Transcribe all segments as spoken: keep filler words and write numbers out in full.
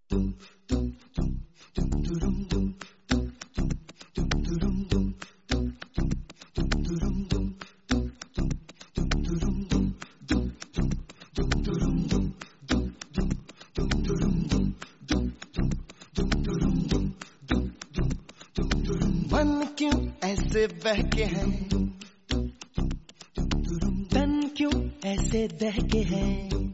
मन क्यों ऐसे बहके हैं, तन क्यों ऐसे दहके हैं,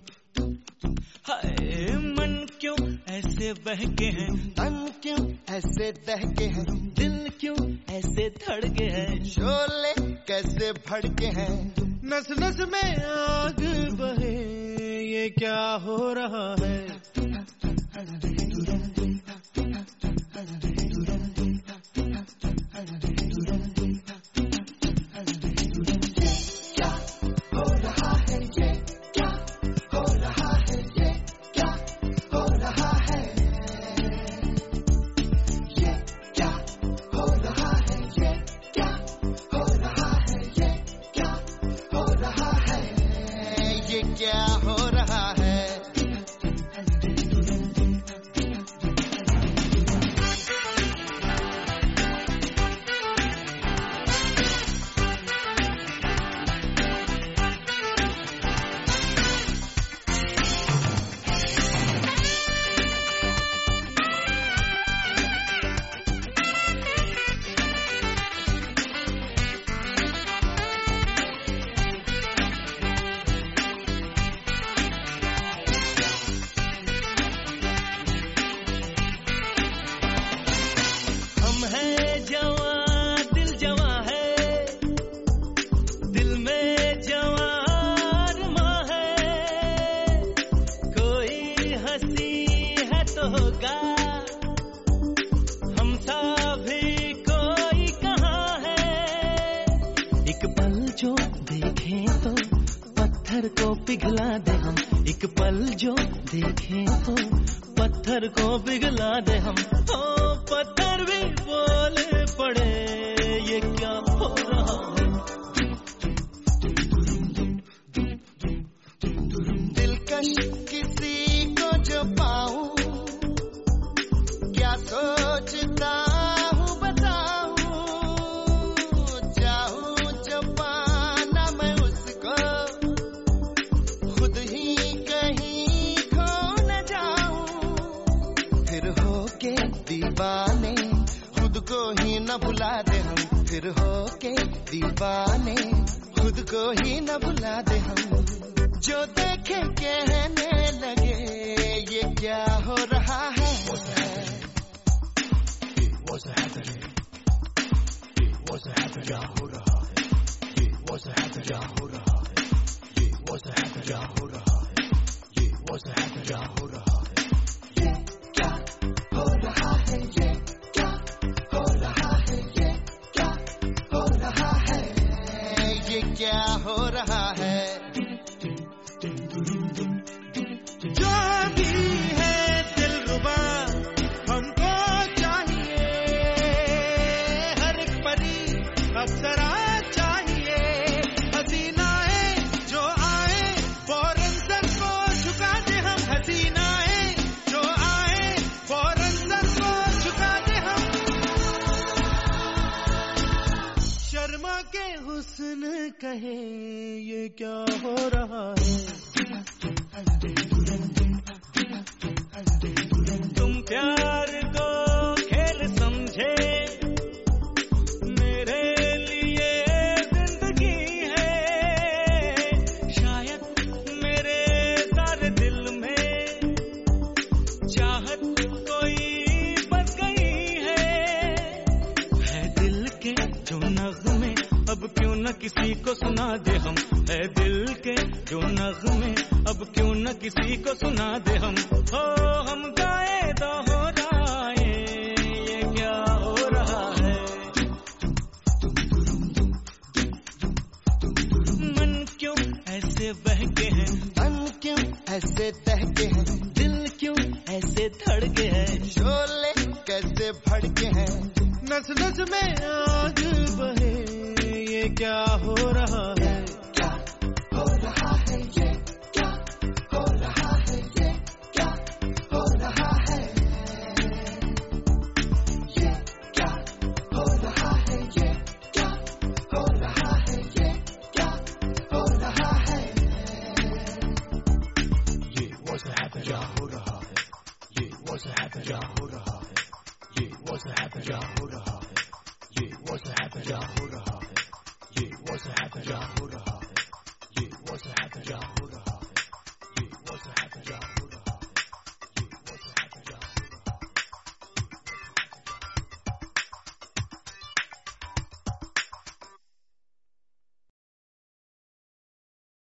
हाय मन क्यों ऐसे बहके हैं, तन क्यों ऐसे दहके हैं, दिल क्यों ऐसे धड़के हैं, शोले कैसे भड़के हैं, नस नस में आग बहे, ये क्या हो रहा है। क्या हो रहा है। हम सा भी कोई कहाँ है, एक पल जो देखें तो पत्थर को पिघला दे हम, एक पल जो देखें तो पत्थर को पिघला दे हम, ओ पत्थर भी बोल पड़े, ये क्या हो रहा है। दिलकश किसी को जो पाऊं, क्या सोचता हूँ बताऊं, चाहूं जो पाना मैं उसको, खुद ही कहीं खो न जाऊं, फिर होके दीवाने खुद को ही न भुला दे हम, फिर होके दीवाने खुद को ही न भुला दे हम, जो देखे कहने लगे ये क्या हो रहा है। What's happening? What's happening? क्या हो रहा है? What's happening? क्या हो रहा है? What's happening? क्या हो रहा है? What's happening? क्या हो रहा है? ये क्या हो रहा है, ये क्या हो रहा है, ये क्या हो रहा है, ये क्या हो रहा है। जो भी है दिलरुबा हमको चाहिए, हर एक परी अप्सरा चाहिए, हसीनाएं जो आए फौरन सर को झुका दे हम, हसीनाएं जो आए फौरन सर को झुका दे हम, शर्मा के हुस्न कहे ये क्या हो रहा है। तुम प्यार को खेल समझे, मेरे लिए जिंदगी है, शायद मेरे सारे दिल में चाहत कोई बस गई है, है दिल के जो नग़्मे अब क्यों न किसी को सुना दे हम, है दिल के जो नग़्मे अब क्यों न किसी को सुना दे हम, हो हम गाए दोहराए ये क्या हो रहा है। मन क्यों ऐसे बहके हैं, तन क्यों ऐसे दहके हैं, दिल क्यों ऐसे धड़के हैं, शोले कैसे भड़के हैं, नस नस में आग बहे, ये क्या हो रहा है। क्या हो रहा है, ये क्या हो रहा है, ये क्या हो रहा है। क्या हो रहा है, ये what's happening क्या हो रहा है, ये what's happening क्या हो रहा है, ये what's happening क्या हो रहा है, ये what's happening क्या हो रहा है, ये what's happening क्या हो रहा है, ये what's happening क्या हो रहा है.